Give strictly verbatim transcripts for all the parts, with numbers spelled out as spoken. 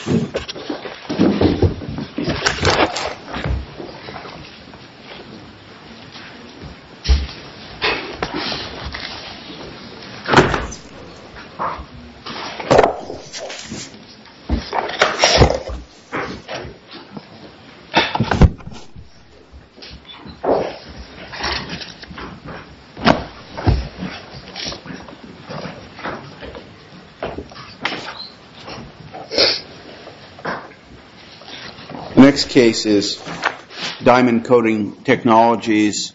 Next case is Diamond Coating Technologies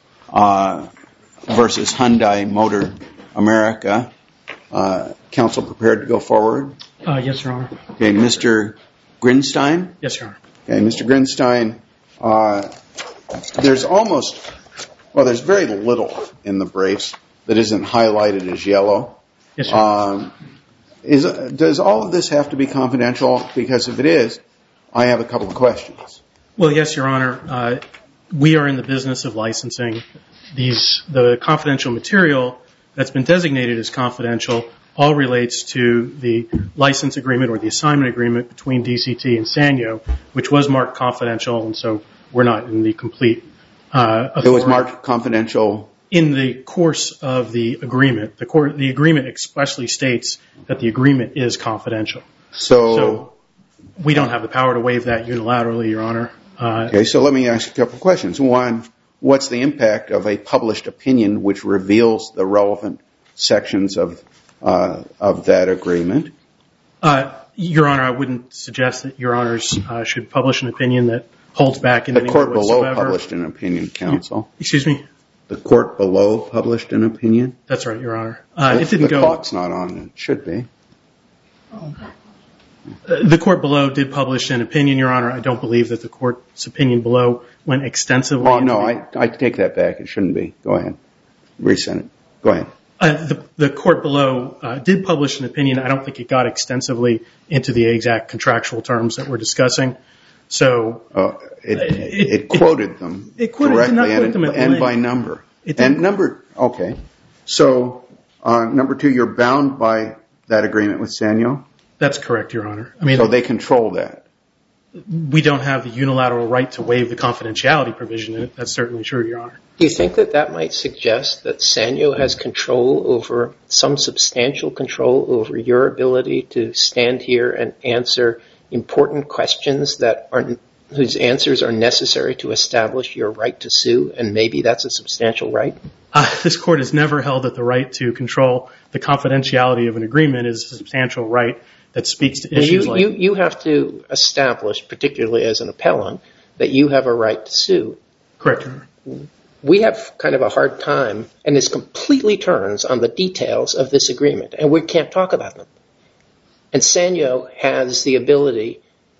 uh, versus Hyundai Motor America. Uh, counsel prepared to go forward? Uh, yes, Your Honor. Okay, Mister Grinstein? Yes, Your Honor. Okay, Mister Grinstein, uh, there's almost, well, there's very little in the briefs that isn't highlighted as yellow. Yes, Your Honor. Um, is, does all of this have to be confidential? Because if it is, I have a couple of questions. Well, yes, Your Honor. Uh, we are in the business of licensing these. The confidential material that's been designated as confidential all relates to the license agreement or the assignment agreement between D C T and Sanyo, which was marked confidential, and so we're not in the complete uh, authority. It was marked confidential? In the course of the agreement. The, court, the agreement expressly states that the agreement is confidential. So... so we don't have the power to waive that unilaterally, Your Honor. Uh, okay, so let me ask you a couple of questions. One, what's the impact of a published opinion which reveals the relevant sections of uh, of that agreement? Uh, Your Honor, I wouldn't suggest that Your Honors uh, should publish an opinion that holds back in any way whatsoever. The court below published an opinion, counsel. Excuse me? The court below published an opinion? That's right, Your Honor. Uh, it didn't the go. The clock's not on. It should be. Uh, the court below did publish an opinion, Your Honor. I don't believe that the court's opinion below went extensively. Well, no, I, I take that back. It shouldn't be. Go ahead. Resend it. Go ahead. Uh, the, the court below uh, did publish an opinion. I don't think it got extensively into the exact contractual terms that we're discussing. So uh, it, it, it, it quoted them it quoted, directly not and, them and by number. It and number, okay. So uh, number two, you're bound by that agreement with Sanyo? That's correct, Your Honor. I mean, so they control that? We don't have the unilateral right to waive the confidentiality provision in it. That's certainly true, Your Honor. Do you think that that might suggest that Sanyo has control over, some substantial control over your ability to stand here and answer important questions that are, whose answers are necessary to establish your right to sue, and maybe that's a substantial right? Uh, this court has never held that the right to control the confidentiality of an agreement is a substantial right that speaks to issues you, like... You, you have to establish, particularly as an appellant, that you have a right to sue. Correct, Your Honor. We have kind of a hard time, and this completely turns on the details of this agreement, and we can't talk about them. And Sanyo has the ability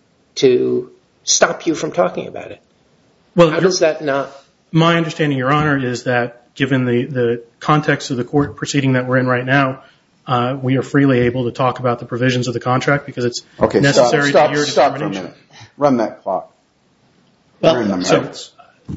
to stop you from talking about it. Well, how does that not... My understanding, Your Honor, is that given the, the context of the court proceeding that we're in right now, uh, we are freely able to talk about the provisions of the contract because it's okay, necessary stop, to your stop determination. For a minute. Run that clock. Well, in the so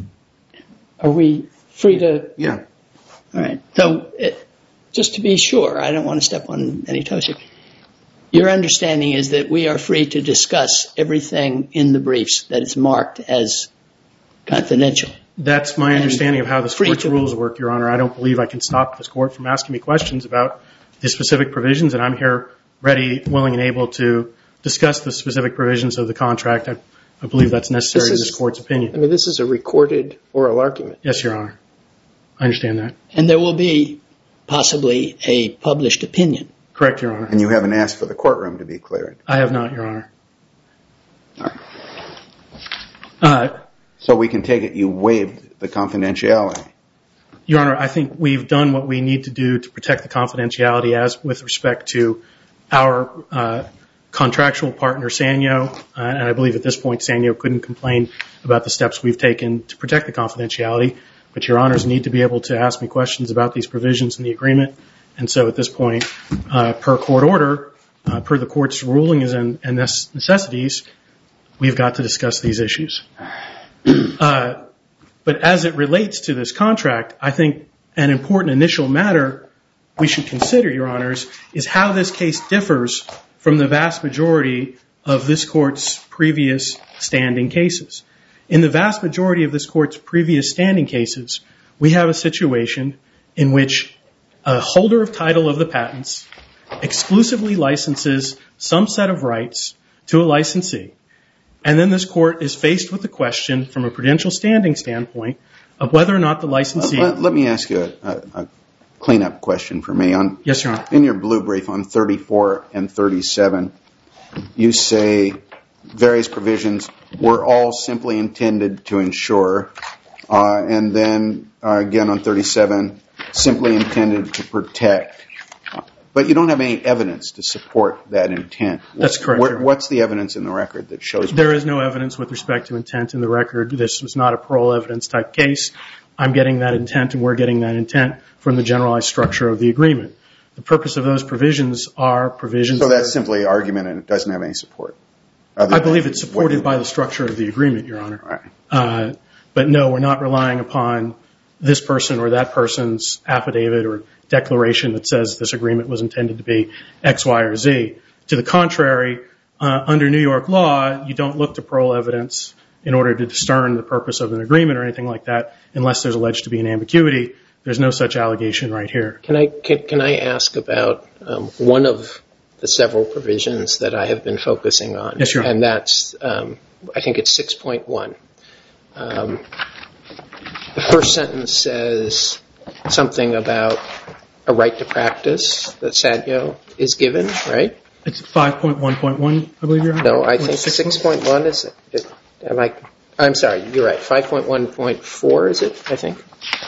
are we free to... Yeah. All right. So it, just to be sure, I don't want to step on any toes here. Your understanding is that we are free to discuss everything in the briefs that is marked as confidential. That's my understanding of how the court's rules work, Your Honor. I don't believe I can stop this court from asking me questions about the specific provisions, and I'm here ready, willing, and able to discuss the specific provisions of the contract. I, I believe that's necessary this to this court's opinion. I mean, this is a recorded oral argument. Yes, Your Honor. I understand that. And there will be possibly a published opinion. Correct, Your Honor. And you haven't asked for the courtroom to be cleared? I have not, Your Honor. All right. Uh, so we can take it you waived the confidentiality? Your Honor, I think we've done what we need to do to protect the confidentiality as with respect to our uh, contractual partner, Sanyo, uh, and I believe at this point Sanyo couldn't complain about the steps we've taken to protect the confidentiality, but Your Honors need to be able to ask me questions about these provisions in the agreement, and so at this point, uh, per court order, uh, per the court's rulings and, and necessities, we've got to discuss these issues. Uh, But as it relates to this contract, I think an important initial matter we should consider, Your Honors, is how this case differs from the vast majority of this court's previous standing cases. In the vast majority of this court's previous standing cases, we have a situation in which a holder of title of the patents exclusively licenses some set of rights to a licensee. And then this court is faced with the question from a prudential standing standpoint of whether or not the licensee... Let, let me ask you a, a cleanup question for me. On, yes, Your Honor. In your blue brief on thirty-four and thirty-seven, you say various provisions were all simply intended to ensure, uh, and then uh, again on thirty-seven, simply intended to protect. But you don't have any evidence to support that intent. That's correct. What, what's the evidence in the record that shows? There is no evidence with respect to intent in the record. This was not a parole evidence type case. I'm getting that intent, and we're getting that intent from the generalized structure of the agreement. The purpose of those provisions are provisions... So that's simply argument and it doesn't have any support? I believe it's supported by the structure of the agreement, Your Honor. Right. Uh, but no, we're not relying upon this person or that person's affidavit or declaration that says this agreement was intended to be X, Y, or Z. To the contrary, uh, under New York law, you don't look to parole evidence in order to discern the purpose of an agreement or anything like that unless there's alleged to be an ambiguity. There's no such allegation right here. Can I can, can I ask about um, one of the several provisions that I have been focusing on? Yes, Your Honor. And that's, um, I think it's six point one. Um, the first sentence says something about a right to practice that Sanyo is given, right? It's five point one point one, I believe, Your Honor. No, I think six point one is it. Am I? I'm sorry, you're right. five point one point four is it, I think?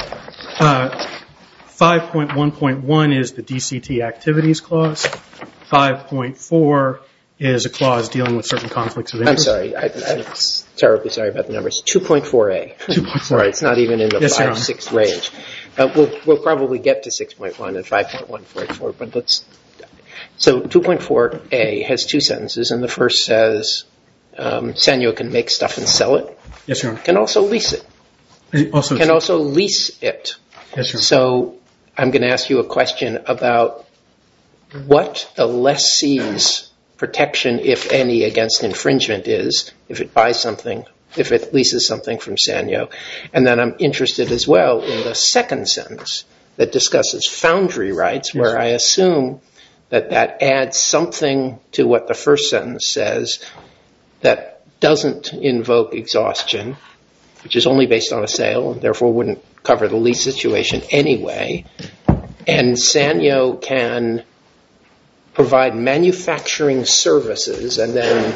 Uh, five point one point one is the D C T activities clause. five point four is a clause dealing with certain conflicts of interest. I'm sorry. I, I'm terribly sorry about the numbers. two point four A. two point four. Sorry, it's not even in the yes, five six range. Uh, we'll, we'll probably get to six point one and five point one point four, but let's... So two point four A has two sentences, and the first says um, Sanyo can make stuff and sell it. Yes, Your Honor. Can also lease it. Also, can also lease it. Yes, Your Honor. So I'm going to ask you a question about what the lessee's protection, if any, against infringement is, if it buys something, if it leases something from Sanyo. And then I'm interested as well in the second sentence that discusses foundry rights, yes, where I assume that that adds something to what the first sentence says that doesn't invoke exhaustion, which is only based on a sale and therefore wouldn't cover the lease situation anyway. And Sanyo can provide manufacturing services and then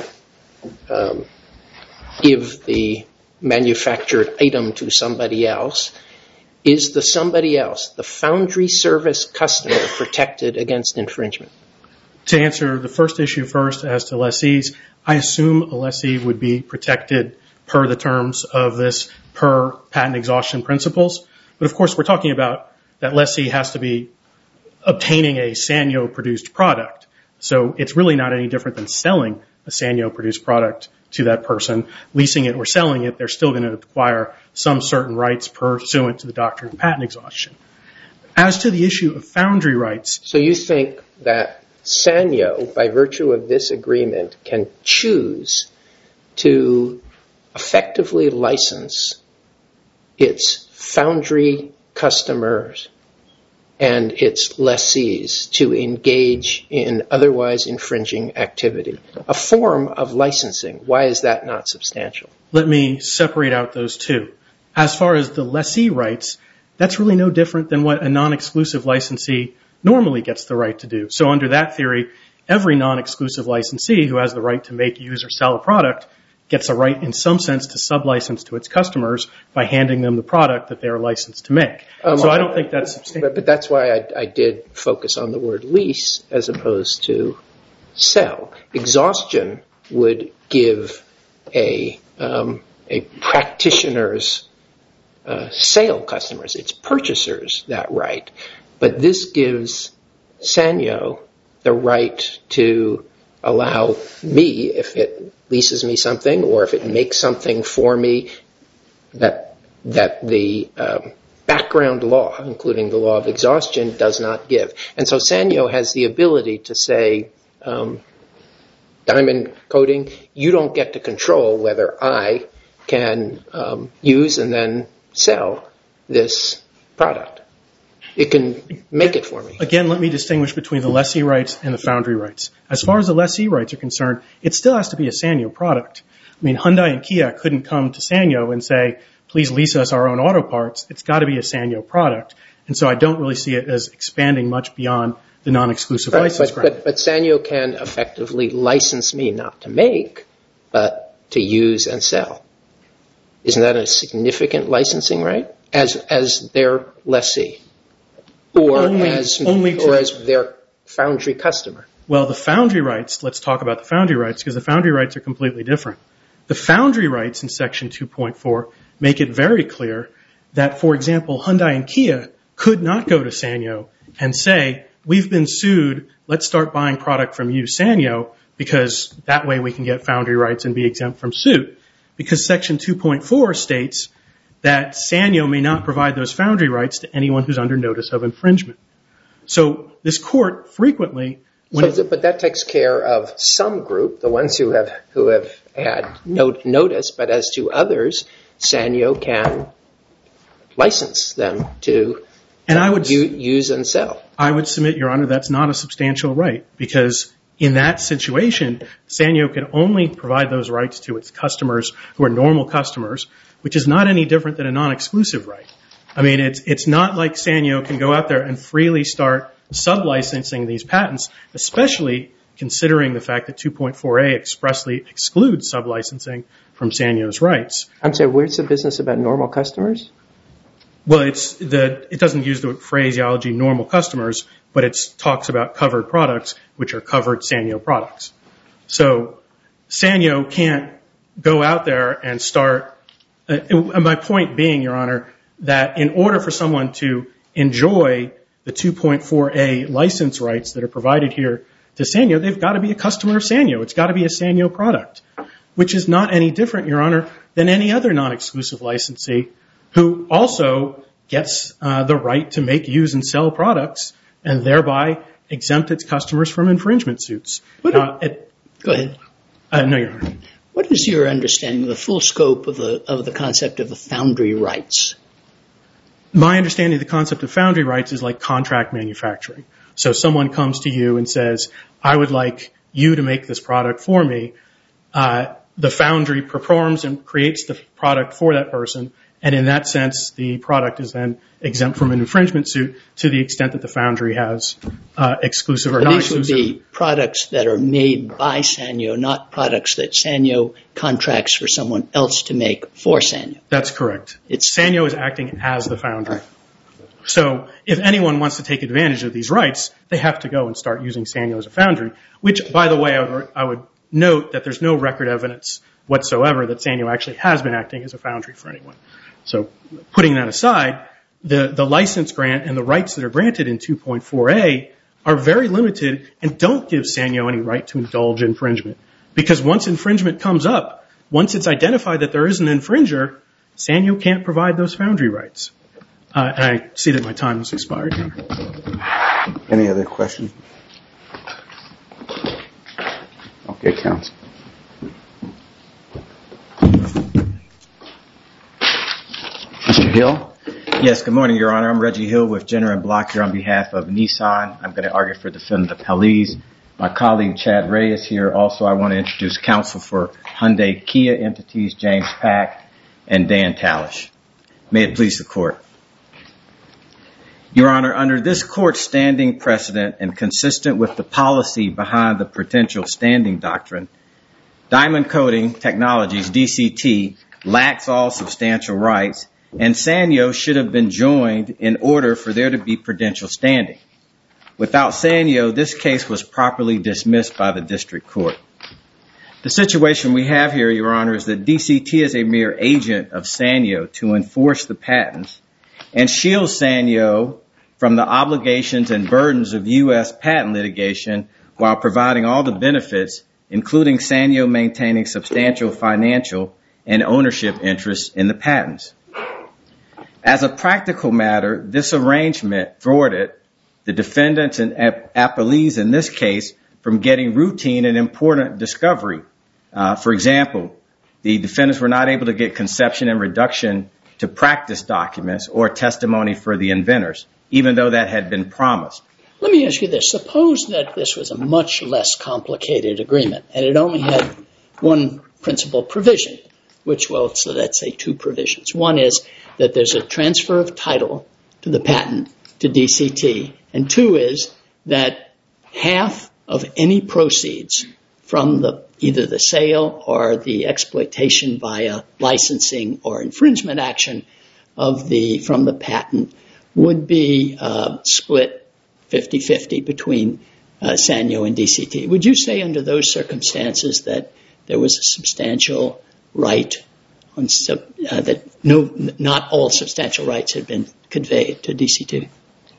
um, give the manufactured item to somebody else. Is the somebody else, the foundry service customer, protected against infringement? To answer the first issue first as to lessees, I assume a lessee would be protected per the terms of this per patent exhaustion principles. But of course, we're talking about that lessee has to be obtaining a Sanyo-produced product. So it's really not any different than selling a Sanyo-produced product to that person. Leasing it or selling it, they're still going to acquire some certain rights pursuant to the doctrine of patent exhaustion. As to the issue of foundry rights... So you think that Sanyo, by virtue of this agreement, can choose to effectively license its foundry customers and its lessees to engage in otherwise infringing activity. A form of licensing. Why is that not substantial? Let me separate out those two. As far as the lessee rights, that's really no different than what a non-exclusive licensee normally gets the right to do. So under that theory, every non-exclusive licensee who has the right to make, use, or sell a product gets a right in some sense to sub-license to its customers by handing them the product that they are licensed to make. Um, so I don't think that's substantial. But, but that's why I, I did focus on the word lease as opposed to sell. Exhaustion would give a, um, a practitioner's uh, sale customers, its purchasers, that right. But this gives Sanyo the right to allow me, if it leases me something or if it makes something for me that that the um, background law, including the law of exhaustion, does not give. And so Sanyo has the ability to say, um, diamond coating, you don't get to control whether I can um, use and then sell this product. It can make it for me. Again, let me distinguish between the lessee rights and the foundry rights. As far as the lessee rights are concerned, it still has to be a Sanyo product. I mean, Hyundai and Kia couldn't come to Sanyo and say, please lease us our own auto parts. It's got to be a Sanyo product. And so I don't really see it as expanding much beyond the non-exclusive Right, license but, grant. but, but Sanyo can effectively license me not to make, but to use and sell. Isn't that a significant licensing right as as their lessee, or Only- as only to- or as their foundry customer? Well, the foundry rights, let's talk about the foundry rights, because the foundry rights are completely different. The foundry rights in Section two point four make it very clear that, for example, Hyundai and Kia could not go to Sanyo and say, we've been sued, let's start buying product from you, Sanyo, because that way we can get foundry rights and be exempt from suit. Because Section two point four states that Sanyo may not provide those foundry rights to anyone who's under notice of infringement. So this court frequently... When So, but that takes care of some group, the ones who have who have had no, notice, but as to others, Sanyo can license them to and I would, u- use and sell. I would submit, Your Honor, that's not a substantial right, because in that situation, Sanyo can only provide those rights to its customers who are normal customers, which is not any different than a non-exclusive right. I mean, it's it's not like Sanyo can go out there and freely start sub-licensing these patents, especially considering the fact that two point four A expressly excludes sub-licensing from Sanyo's rights. I'm sorry, where's the business about normal customers? Well, it's the it doesn't use the phraseology normal customers, but it talks about covered products, which are covered Sanyo products. So Sanyo can't go out there and start, uh, and my point being, Your Honor, that in order for someone to enjoy the two point four A license rights that are provided here to Sanyo, they've got to be a customer of Sanyo. It's got to be a Sanyo product, which is not any different, Your Honor, than any other non-exclusive licensee who also gets uh, the right to make, use, and sell products and thereby exempt its customers from infringement suits. Uh, it, Go ahead. uh, no, Your Honor. What is your understanding of the full scope of the of the concept of the foundry rights? My understanding of the concept of foundry rights is like contract manufacturing. So someone comes to you and says, I would like you to make this product for me. Uh, the foundry performs and creates the product for that person, and in that sense, the product is then exempt from an infringement suit to the extent that the foundry has uh, exclusive or But these would non-exclusive. be products that are made by Sanyo, not products that Sanyo contracts for someone else to make for Sanyo. That's correct. It's- Sanyo is acting as the foundry. So if anyone wants to take advantage of these rights, they have to go and start using Sanyo as a foundry, which, by the way, I would, I would note that there's no record evidence whatsoever that Sanyo actually has been acting as a foundry for anyone. So putting that aside, the, the license grant and the rights that are granted in two point four A are very limited and don't give Sanyo any right to indulge infringement. Because once infringement comes up, once it's identified that there is an infringer, Sanyo can't provide those foundry rights. Uh, and I see that my time has expired here. Any other questions? Okay, counsel. Mister Hill? Yes, good morning, Your Honor. I'm Reggie Hill with Jenner and Block here on behalf of Nissan. I'm going to argue for defendant appellees. My colleague Chad Ray is here. Also, I want to introduce counsel for Hyundai Kia entities, James Pack and Dan Talish. May it please the court. Your Honor, under this court's standing precedent and consistent with the policy behind the Prudential Standing Doctrine, Diamond Coating Technologies, D C T, lacks all substantial rights, and Sanyo should have been joined in order for there to be prudential standing. Without Sanyo, this case was properly dismissed by the district court. The situation we have here, Your Honor, is that D C T is a mere agent of Sanyo to enforce the patents and shield Sanyo from the obligations and burdens of U S patent litigation while providing all the benefits, including Sanyo maintaining substantial financial and ownership interests in the patents. As a practical matter, this arrangement thwarted the defendants and appellees in this case from getting routine and important discovery. Uh, for example, the defendants were not able to get conception and reduction to practice documents or testimony for the inventors, even though that had been promised. Let me ask you this. Suppose that this was a much less complicated agreement and it only had one principal provision, which, well, so let's say two provisions. One is that there's a transfer of title to the patent to D C T, and two is that half of any proceeds from the either the sale or the exploitation via licensing or infringement action of the from the patent would be uh, split fifty-fifty between uh, Sanyo and D C T. Would you say under those circumstances that there was a substantial right on sub, uh, that no, not all substantial rights had been conveyed to D C T?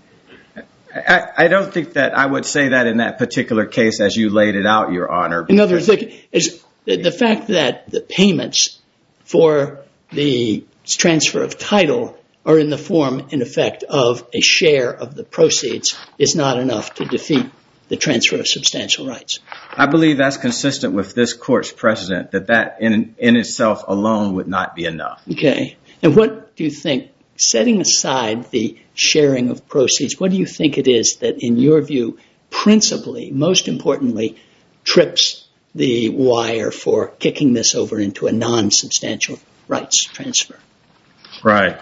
I, I don't think that I would say that in that particular case as you laid it out, Your Honor. In other words, is the, the fact that the payments for the transfer of title are in the form, in effect, of a share of the proceeds is not enough to defeat the transfer of substantial rights. I believe that's consistent with this court's precedent, that that in, in itself alone would not be enough. Okay. And what do you think, setting aside the sharing of proceeds, what do you think it is that, in your view, principally, most importantly, trips the wire for kicking this over into a non-substantial rights transfer? Right.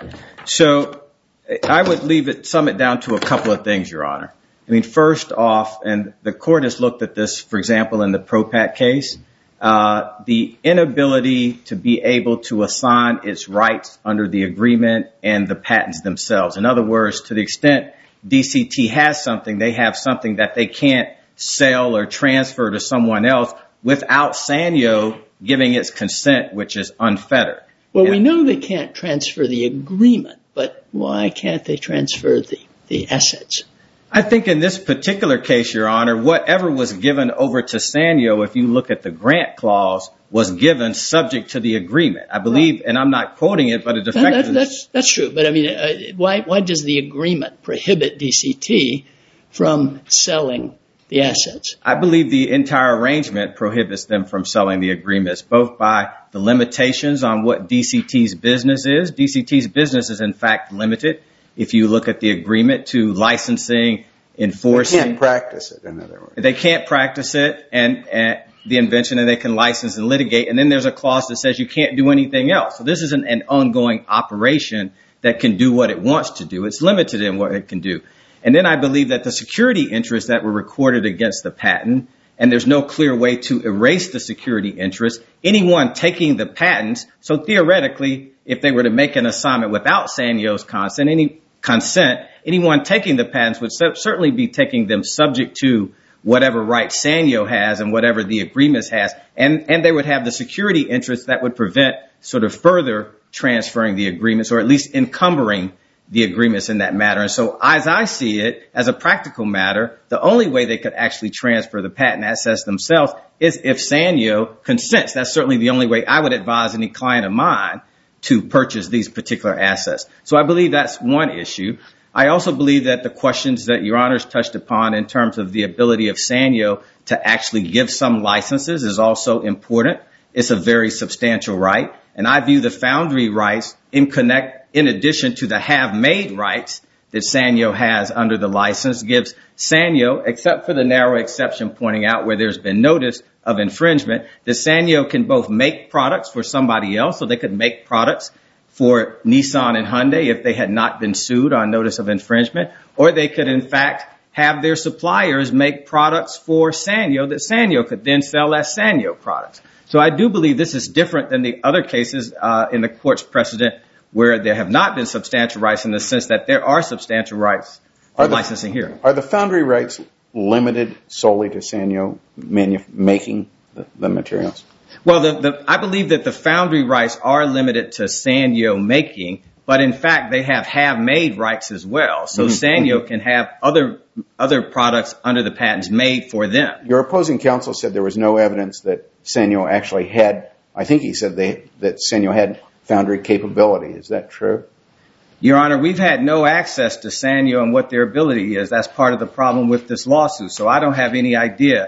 So I would leave it, sum it down to a couple of things, Your Honor. I mean, first off, and the court has looked at this, for example, in the ProPat case, uh, the inability to be able to assign its rights under the agreement and the patents themselves. In other words, to the extent D C T has something, they have something that they can't sell or transfer to someone else without Sanyo giving its consent, which is unfettered. Well, we know they can't transfer the agreement, but why can't they transfer the, the assets? I think in this particular case, Your Honor, whatever was given over to Sanyo, if you look at the grant clause, was given subject to the agreement. I believe, and I'm not quoting it, but it effectively... That, that's, that's true, but I mean, uh, why, why does the agreement prohibit D C T from selling the assets? I believe the entire arrangement prohibits them from selling the agreements, both by the limitations on what D C T's business is. D C T's business is, in fact, limited. If you look at the agreement to licensing, enforcing... They can't practice it, in other words. They can't practice it, and, and the invention, and they can license and litigate. And then there's a clause that says you can't do anything else. So this isn't an ongoing operation that can do what it wants to do. It's limited in what it can do. And then I believe that the security interests that were recorded against the patent, and there's no clear way to erase the security interest, anyone taking the patents, so theoretically, if they were to make an assignment without Sanyo's consent, any consent, anyone taking the patents would certainly be taking them subject to whatever rights Sanyo has and whatever the agreements has, and, and they would have the security interests that would prevent sort of further transferring the agreements, or at least encumbering the agreements in that matter. And so as I see it, as a practical matter, the only way they could actually transfer the patent assets themselves is if Sanyo consents. That's certainly the only way I would advise any client of mine to purchase these particular assets. So I believe that's one issue. I also believe that the questions that Your Honors touched upon in terms of the ability of Sanyo to actually give some licenses is also important. It's a very substantial right. And I view the foundry rights in connect, in addition to the have-made rights that Sanyo has under the license, gives Sanyo, except for the narrow exception pointing out where there's been notice of infringement, that Sanyo can both make products for somebody else, so they could make products for Nissan and Hyundai if they had not been sued on notice of infringement, or they could in fact have their suppliers make products for Sanyo that Sanyo could then sell as Sanyo products. So I do believe this is different than the other cases uh, in the court's precedent where there have not been substantial rights, in the sense that there are substantial rights for licensing here. Are the foundry rights limited solely to Sanyo manu- making the, the materials? Well, the, the, I believe that the foundry rights are limited to Sanyo making, but in fact they have have-made rights as well. So mm-hmm. Sanyo can have other other products under the patents made for them. Your opposing counsel said there was no evidence that Sanyo actually had, I think he said they, that Sanyo had foundry capability. Is that true? Your Honor, we've had no access to Sanyo and what their ability is. That's part of the problem with this lawsuit. So I don't have any idea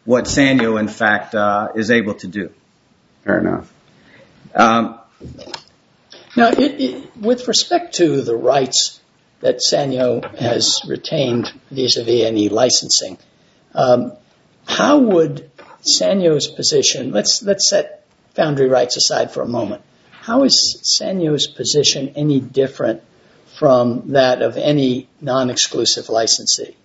what Sanyo, in fact, uh, is able to do. Fair enough. Um, now, it, it, with respect to the rights that Sanyo has retained vis-a-vis any licensing, um, how would Sanyo's position, let's let's set foundry rights aside for a moment, how is Sanyo's position any different from that of any non-exclusive licensee?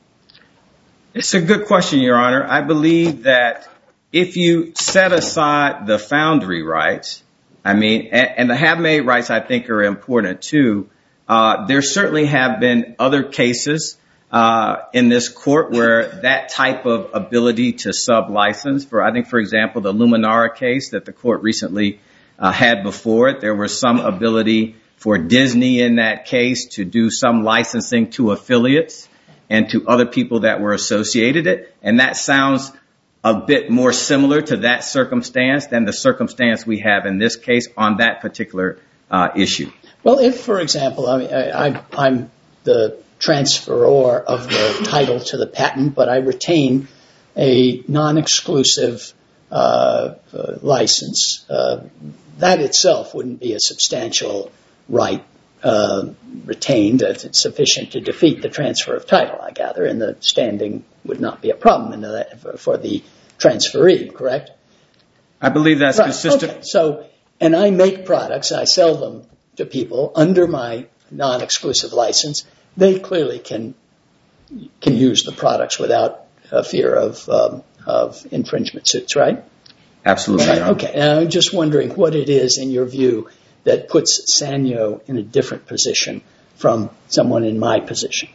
It's a good question, Your Honor. I believe that if you set aside the foundry rights, I mean, and, and the have-made rights I think are important too, uh, there certainly have been other cases uh, in this court where that type of ability to sub-license, for I think, for example, the Luminara case that the court recently uh, had before it, there was some ability for Disney in that case to do some licensing to affiliates and to other people that were associated it. And that sounds a bit more similar to that circumstance than the circumstance we have in this case on that particular uh, issue. Well, if, for example, I mean, I, I, I'm the transferor of the title to the patent, but I retain a non-exclusive uh, uh, license, uh, that itself wouldn't be a substantial right uh, retained. It's sufficient to defeat the transfer of title, I gather, and the standing would not be a problem in the, for the transferee, correct? I believe that's right. consistent. Okay. So, and I make products, I sell them to people under my non-exclusive license. They clearly can can use the products without uh, fear of um, of infringement suits, right? Absolutely. Right. Okay. Now, I'm just wondering what it is in your view that puts Sanyo in a different position from someone in my position.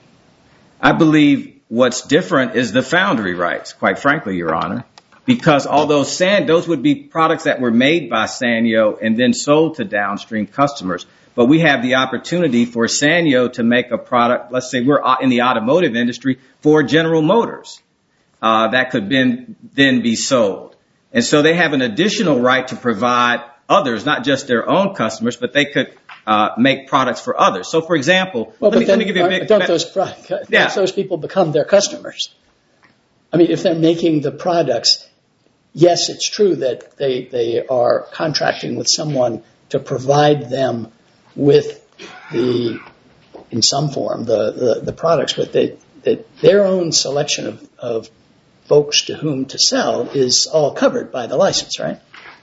I believe what's different is the foundry rights, quite frankly, Your Honor, because although San, those would be products that were made by Sanyo and then sold to downstream customers, but we have the opportunity for Sanyo to make a product, let's say we're in the automotive industry, for General Motors uh, that could then, then be sold. And so they have an additional right to provide others, not just their own customers, but they could uh, make products for others. So, for example, well, let, me, then, let me give you a big... Don't those, yeah. those people become their customers? I mean, if they're making the products, yes, it's true that they, they are contracting with someone to provide them with the, in some form, the, the, the products, but they, that their own selection of, of folks to whom to sell is all covered by the license, right?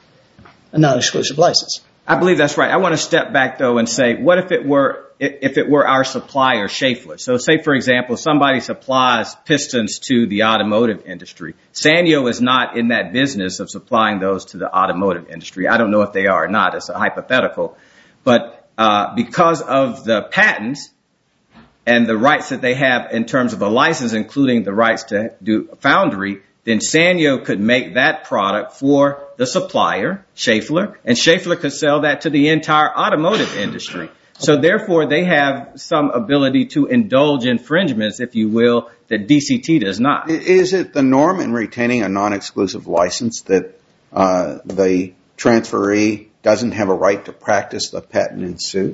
A non-exclusive license. I believe that's right. I want to step back, though, and say, what if it were if it were our supplier, Schaeffler? So say, for example, somebody supplies pistons to the automotive industry. Sanyo is not in that business of supplying those to the automotive industry. I don't know if they are or not. It's a hypothetical. But uh, because of the patents and the rights that they have in terms of a license, including the rights to do foundry, then Sanyo could make that product for the supplier, Schaeffler, and Schaeffler could sell that to the entire automotive industry. So therefore, they have some ability to indulge infringements, if you will, that D C T does not. Is it the norm in retaining a non-exclusive license that uh, the transferee doesn't have a right to practice the patent in suit?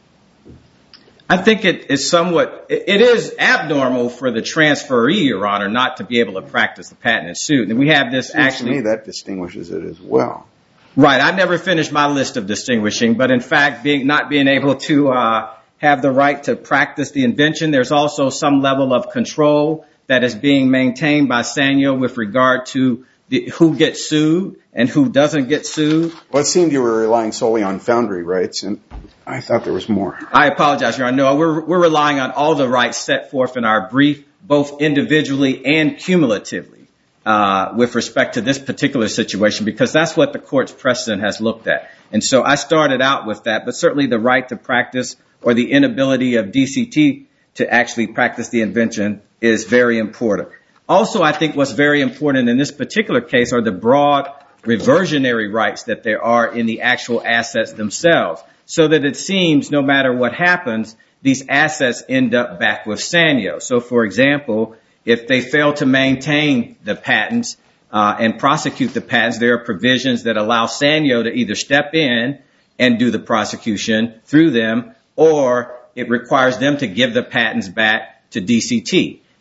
I think it is somewhat, it is abnormal for the transferee, Your Honor, not to be able to practice the patent in suit. And we have this Seems actually. To me, that distinguishes it as well. Right. I never finished my list of distinguishing, but in fact, being not being able to uh, have the right to practice the invention, there's also some level of control that is being maintained by Sanyo with regard to the, who gets sued and who doesn't get sued. Well, it seemed you were relying solely on foundry rights, and I thought there was more. I apologize, Your Honor. No, we're, we're relying on all the rights set forth in our brief, both individually and cumulatively, uh, with respect to this particular situation, because that's what the court's precedent has looked at. And so I started out with that, but certainly the right to practice or the inability of D C T to actually practice the invention is very important. Also, I think what's very important in this particular case are the broad reversionary rights that there are in the actual assets themselves, so that it seems no matter what happens, these assets end up back with Sanyo. So, for example, if they fail to maintain the patents uh, and prosecute the patents, there are provisions that allow Sanyo to either step in and do the prosecution through them, or it requires them to give the patents back to D C T.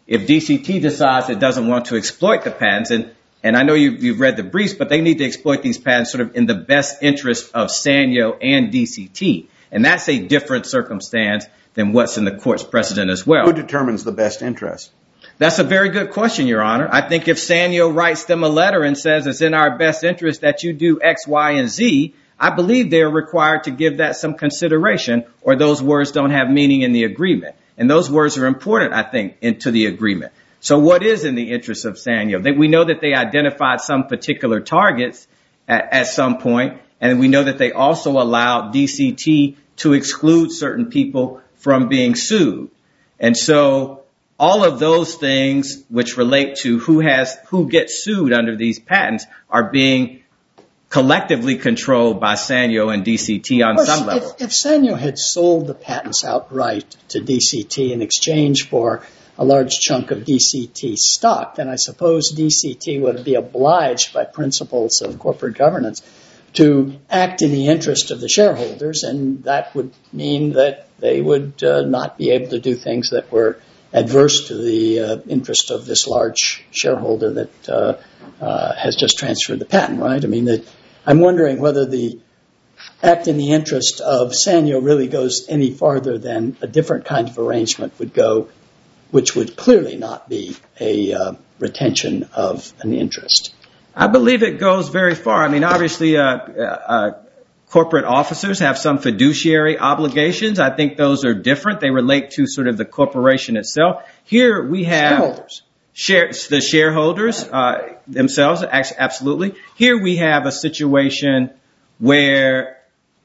if D C T decides it doesn't want to exploit the patents, and, and I know you, you've read the briefs, but they need to exploit these patents sort of in the best interest of Sanyo and D C T. And that's a different circumstance than what's in the court's precedent as well. Who determines the best interest? That's a very good question, Your Honor. I think if Sanyo writes them a letter and says it's in our best interest that you do X, Y, and Z, I believe they're required to give that some consideration, or those words don't have meaning in the agreement. And those words are important, I think, into the agreement. So what is in the interest of Sanyo? They, we know that they identified some particular targets at, at some point, and we know that they also allowed D C T to exclude certain people from being sued. And so all of those things which relate to who has who gets sued under these patents are being collectively controlled by Sanyo and D C T on some level. If, if Sanyo had sold the patents outright to D C T in exchange for a large chunk of D C T stock, then I suppose D C T would be obliged by principles of corporate governance to act in the interest of the shareholders, and that would mean that they would uh, not be able to do things that were adverse to the uh, interest of this large shareholder that uh, uh, has just transferred the patent, right? I mean, that I'm wondering whether the act in the interest of Sanyo really goes any farther than a different kind of arrangement would go, which would clearly not be a uh, retention of an interest. I believe it goes very far. I mean, obviously, uh, uh, corporate officers have some fiduciary obligations. I think those are different. They relate to sort of the corporation itself. Here we have Shareholders. Share, the shareholders uh, themselves, absolutely. Here we have a situation where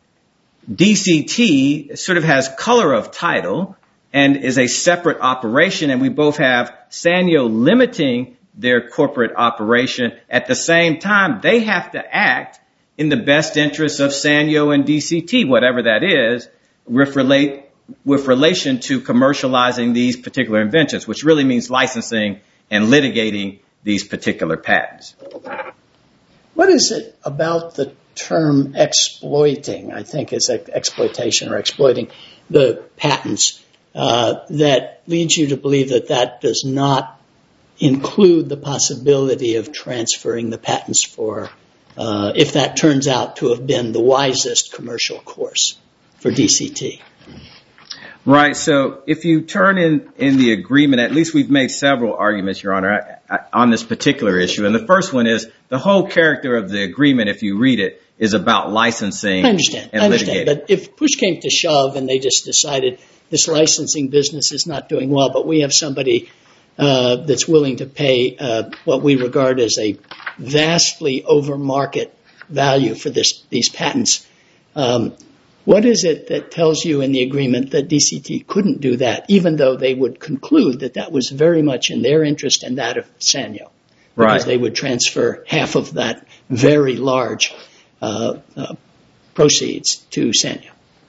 D C T sort of has color of title and is a separate operation, and we both have Sanyo limiting their corporate operation. At the same time, they have to act in the best interests of Sanyo and D C T, whatever that is, with, relate, with relation to commercializing these particular inventions, which really means licensing and litigating these particular patents. What is it about the term exploiting, I think is exploitation or exploiting the patents, uh, that leads you to believe that that does not include the possibility of transferring the patents for, uh, if that turns out to have been the wisest commercial course for D C T? Right. So if you turn in, in the agreement, at least we've made several arguments, Your Honor, on this particular issue. And the first one is the whole character of the agreement, if you read it, is about licensing I understand. and I understand. litigating. But if push came to shove and they just decided this licensing business is not doing well, but we have somebody uh, that's willing to pay uh, what we regard as a vastly over market value for this these patents, um, what is it that tells you in the agreement that D C T couldn't do that, even though they would conclude that that was very much in their interest and that of Sanyo? Because Right. they would transfer half of that very large uh, uh, proceeds to Sanyo.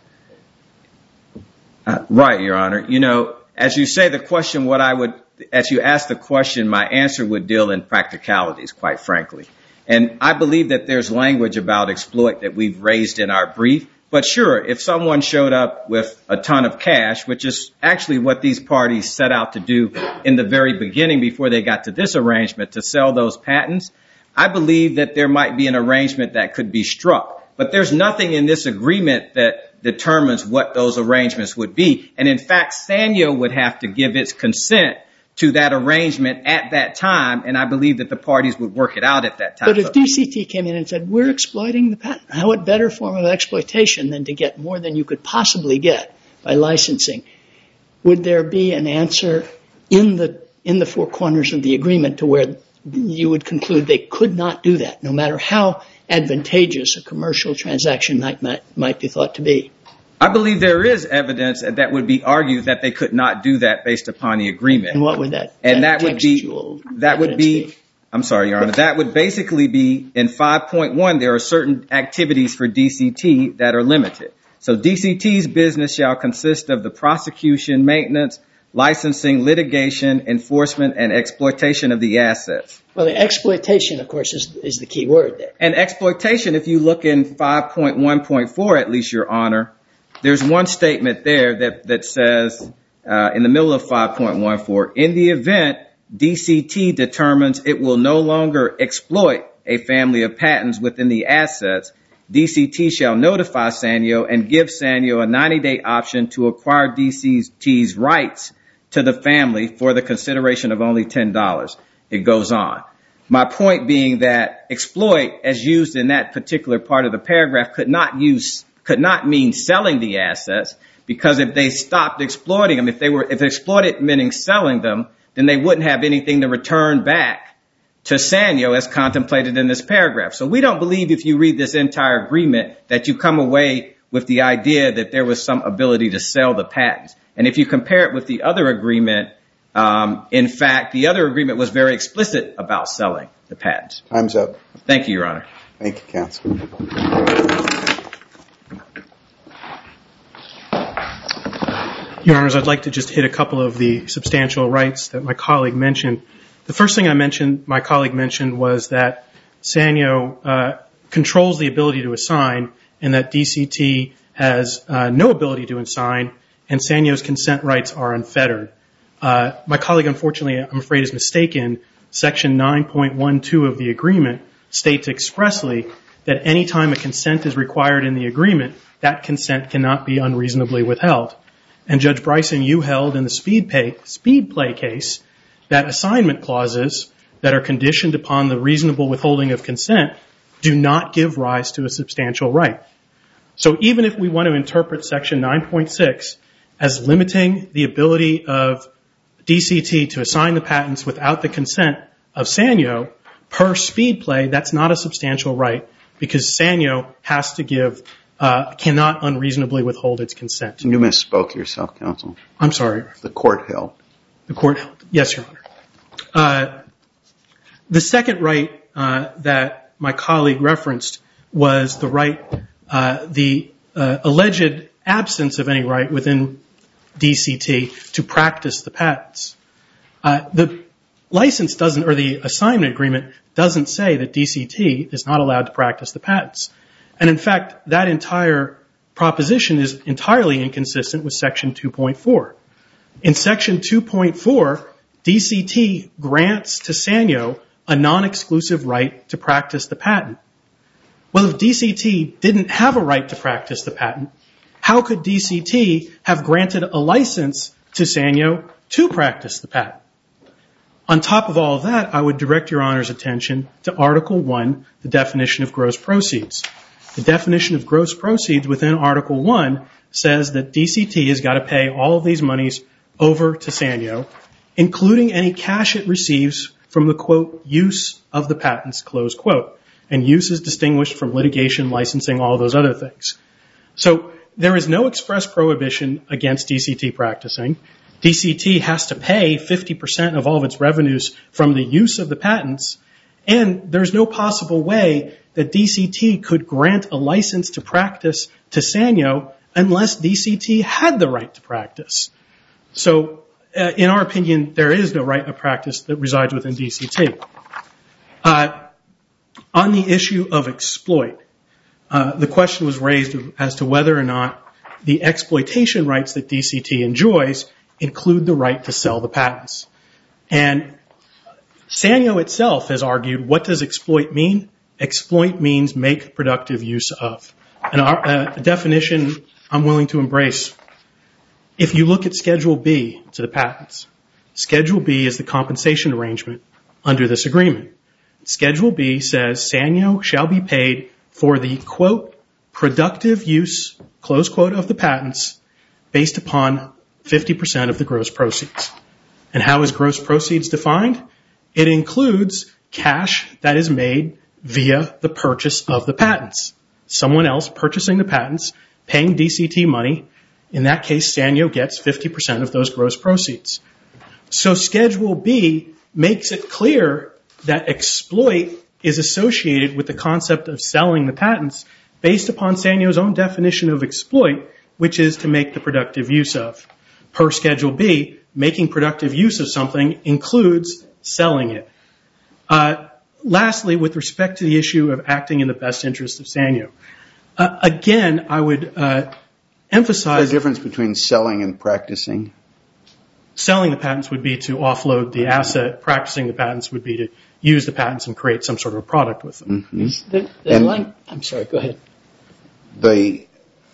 Uh, right, Your Honor. You know, as you say the question, what I would, as you ask the question, my answer would deal in practicalities, quite frankly. And I believe that there's language about exploit that we've raised in our brief. But sure, if someone showed up with a ton of cash, which is actually what these parties set out to do in the very beginning before they got to this arrangement to sell those patents, I believe that there might be an arrangement that could be struck. But there's nothing in this agreement that determines what those arrangements would be. And in fact, Sanyo would have to give its consent to that arrangement at that time, and I believe that the parties would work it out at that time. But if D C T came in and said, we're exploiting the patent, how what better form of exploitation than to get more than you could possibly get by licensing? Would there be an answer in the in the four corners of the agreement to where you would conclude they could not do that, no matter how advantageous a commercial transaction might might, might be thought to be? I believe there is evidence that would be argued that they could not do that based upon the agreement. And what would that? And that, that would be textual that would be, evidence I'm sorry, Your Honor, that would basically be in five point one, there are certain activities for D C T that are limited. So D C T's business shall consist of the prosecution, maintenance, licensing, litigation, enforcement, and exploitation of the assets. Well, the exploitation, of course, is, is the key word there. And exploitation, if you look in five point one point four, at least, Your Honor, there's one statement there that, that says uh, in the middle of five point one four, in the event D C T determines it will no longer exploit a family of patents within the assets, D C T shall notify Sanyo and give Sanyo a ninety-day option to acquire D C T's rights to the family for the consideration of only ten dollars. It goes on. My point being that exploit, as used in that particular part of the paragraph, could not use, could not mean selling the assets, because if they stopped exploiting them, if they were, if exploited meaning selling them, then they wouldn't have anything to return back to Sanyo as contemplated in this paragraph. So we don't believe, if you read this entire agreement, that you come away with the idea that there was some ability to sell the patents. And if you compare it with the other agreement, um, in fact, the other agreement was very explicit about selling the patents. Time's up. Thank you, Your Honor. Thank you, counsel. Your Honors, I'd like to just hit a couple of the substantial rights that my colleague mentioned. The first thing I mentioned, my colleague mentioned, was that Sanyo uh, controls the ability to assign, and that D C T has uh, no ability to assign, and Sanyo's consent rights are unfettered. Uh, my colleague, unfortunately, I'm afraid, is mistaken. Section nine point one two of the agreement states expressly that any time a consent is required in the agreement, that consent cannot be unreasonably withheld. And Judge Bryson, you held in the speed, pay, speed play case that assignment clauses that are conditioned upon the reasonable withholding of consent do not give rise to a substantial right. So even if we want to interpret Section nine point six as limiting the ability of D C T to assign the patents without the consent of Sanyo, per speed play, that's not a substantial right, because Sanyo has to give, uh, cannot unreasonably withhold its consent. You misspoke yourself, counsel. I'm sorry. The court held. The court held. Yes, Your Honor. Uh, the second right uh, that my colleague referenced was the right, uh, the uh, alleged absence of any right within D C T to practice the patents. Uh, the license doesn't, or the assignment agreement doesn't say that D C T is not allowed to practice the patents. And in fact, that entire proposition is entirely inconsistent with Section two point four. In Section two point four, D C T grants to Sanyo a non-exclusive right to practice the patent. Well, if D C T didn't have a right to practice the patent, how could D C T have granted a license to Sanyo to practice the patent? On top of all of that, I would direct Your Honor's attention to Article one, the definition of gross proceeds. The definition of gross proceeds within Article one says that D C T has got to pay all of these monies over to Sanyo, including any cash it receives from the, quote, use of the patents, close quote. And use is distinguished from litigation, licensing, all those other things. So there is no express prohibition against D C T practicing. D C T has to pay fifty percent of all of its revenues from the use of the patents, and there's no possible way that D C T could grant a license to practice to Sanyo unless D C T had the right to practice. So uh, in our opinion, there is no right of practice that resides within D C T. Uh, on the issue of exploit, uh, the question was raised as to whether or not the exploitation rights that D C T enjoys include the right to sell the patents. And Sanyo itself has argued, what does exploit mean? Exploit means make productive use of. And our uh, definition I'm willing to embrace. If you look at Schedule B to the patents, Schedule B is the compensation arrangement under this agreement. Schedule B says Sanyo shall be paid for the, quote, productive use, close quote, of the patents based upon fifty percent of the gross proceeds. And how is gross proceeds defined? It includes cash that is made via the purchase of the patents. Someone else purchasing the patents, paying D C T money. In that case, Sanyo gets fifty percent of those gross proceeds. So Schedule B makes it clear that exploit is associated with the concept of selling the patents based upon Sanyo's own definition of exploit, which is to make the productive use of. Per Schedule B, making productive use of something includes selling it. Uh, lastly, with respect to the issue of acting in the best interest of Sanyo, uh, again, I would uh, emphasize... There's a difference between selling and practicing. Selling the patents would be to offload the asset. Practicing the patents would be to use the patents and create some sort of a product with them. Mm-hmm. The, the line, I'm sorry, go ahead. The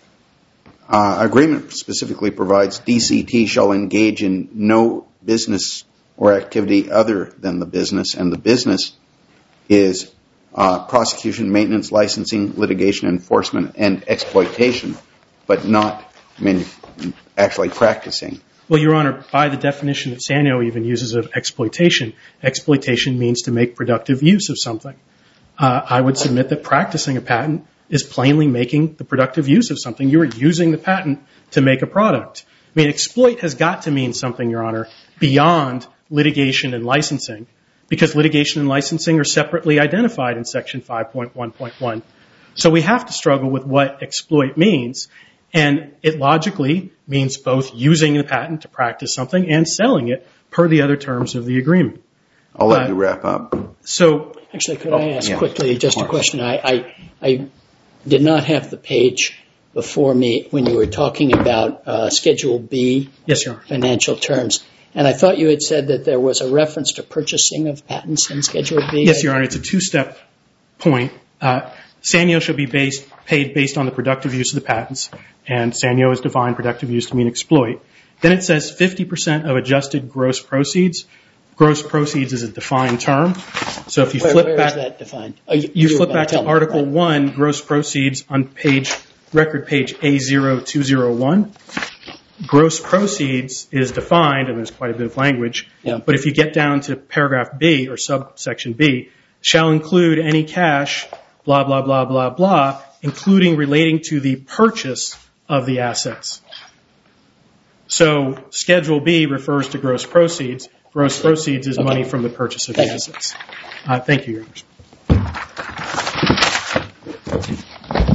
uh, agreement specifically provides D C T shall engage in no business or activity other than the business, and the business is uh, prosecution, maintenance, licensing, litigation, enforcement, and exploitation, but not manu- actually practicing. Well, Your Honor, by the definition that Sanyo even uses of exploitation, exploitation means to make productive use of something. Uh, I would submit that practicing a patent is plainly making the productive use of something. You are using the patent to make a product. I mean, exploit has got to mean something, Your Honor, beyond litigation and licensing, because litigation and licensing are separately identified in Section five point one point one. So we have to struggle with what exploit means, and it logically means both using the patent to practice something and selling it per the other terms of the agreement. I'll let Uh, you wrap up. So, Actually, could I ask yeah, quickly just a of course. question? I, I, I did not have the page before me when you were talking about uh, Schedule B yes, Your Honor. financial terms. And I thought you had said that there was a reference to purchasing of patents in Schedule B. Yes, Your Honor. It's a two-step point. Uh, Sanyo shall be based, paid based on the productive use of the patents, and Sanyo has defined productive use to mean exploit. Then it says fifty percent of adjusted gross proceeds. Gross proceeds is a defined term. So if you Where, flip where back, is that defined? Oh, you, you you were flip gonna back to tell me, Article right. one, gross proceeds on page, record page A zero two zero one. Gross proceeds is defined, and there's quite a bit of language, Yeah. but if you get down to paragraph B or subsection B, shall include any cash, blah, blah, blah, blah, blah, including relating to the purchase of the assets. So Schedule B refers to gross proceeds. Gross proceeds is Okay. money from the purchase of Thank the you. assets. Uh, thank you, Your Honor.